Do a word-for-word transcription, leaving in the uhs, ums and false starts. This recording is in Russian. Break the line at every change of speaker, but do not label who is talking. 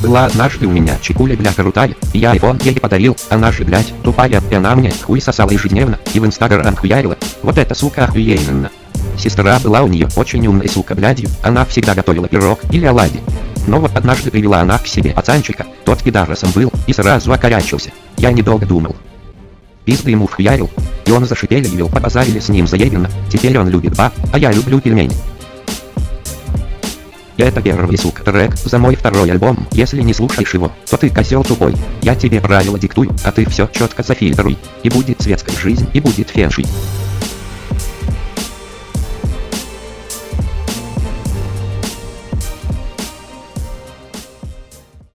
Была однажды у меня чекуля, бля, крутая, и я его ей подарил, она же, блядь, тупая, и она мне хуй сосала ежедневно, и в инстаграм хуярила. Вот эта сука охуенно. Сестра была у нее очень умной, сука, блядью, она всегда готовила пирог или оладьи. Но вот однажды привела она к себе пацанчика, тот пидорасом был, и сразу окорячился. Я недолго думал. Пизды ему вхуярил, и он зашипели, его побазарили с ним заебенно, теперь он любит баб, а я люблю пельмени. И это первый, сука, трек за мой второй альбом. Если не слушаешь его, то ты козел тупой. Я тебе правила диктую, а ты все четко зафильтруй. И будет светская жизнь, и будет феншуй.